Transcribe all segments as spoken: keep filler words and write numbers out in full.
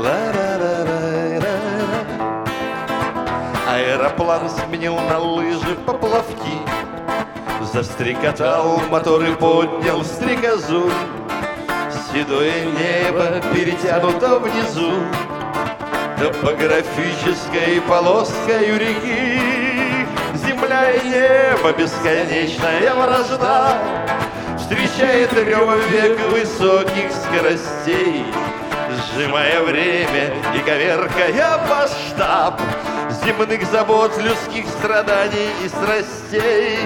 Аэроплан сменил на лыжи поплавки, застрекотал мотор и поднял стрекозу. Седое небо перетянуто внизу топографической полоской у реки. Земля и небо, бесконечная вражда, встречает рёв век высоких скоростей, сжимая время и коверкая масштаб земных забот, людских страданий и страстей.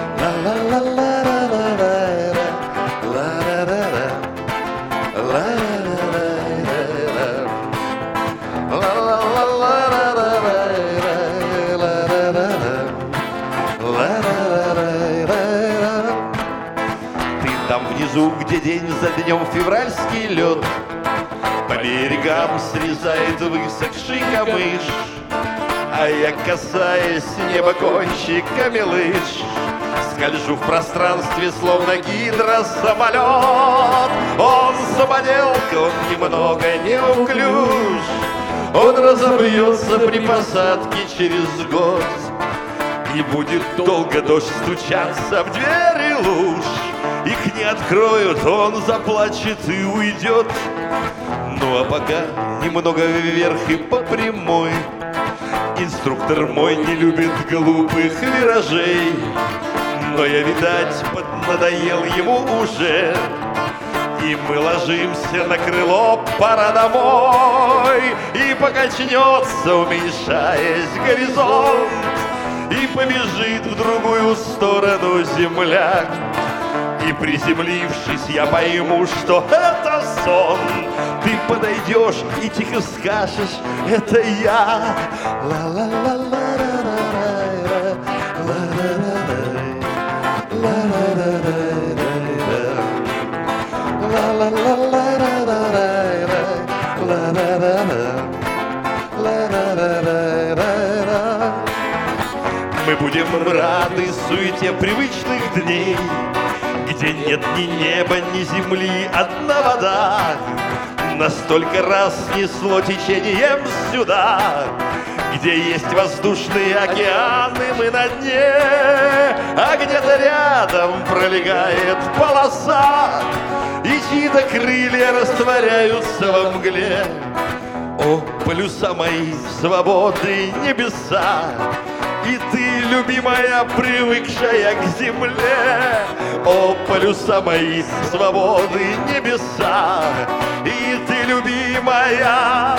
Ты там внизу, где день за днем февральский лед по берегам срезает высохший камыш, а я, касаясь неба кончиками лыж, скольжу в пространстве, словно гидросамолет. Он самоделка, он немного неуклюж, он разобьется при посадке через год, и будет долго дождь стучаться в двери луж. Их не откроют, он заплачет и уйдет. Ну а пока немного вверх и по прямой. Инструктор мой не любит глупых виражей, но я, видать, поднадоел ему уже. И мы ложимся на крыло, пора домой. И покачнется, уменьшаясь горизонт, и побежит в другую сторону земля. И приземлившись, я пойму, что это сон. Ты подойдешь и тихо скажешь: это я. Мы будем рады суете привычных дней, где нет ни неба, ни земли, одна вода. Настолько раз несло течением сюда, где есть воздушные океаны, мы на дне, а где-то рядом пролегает полоса, и чьи-то крылья растворяются во мгле. О, полюса мои, свободы небеса, и ты, любимая, привыкшая к земле. О, полюса мои, свободы небеса, и ты, любимая.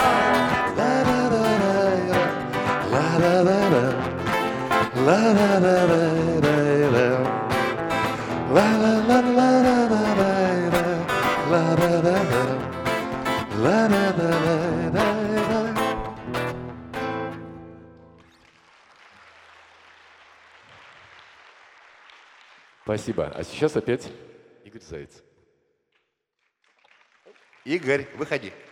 Спасибо. А сейчас опять Игорь Заяц. Игорь, выходи.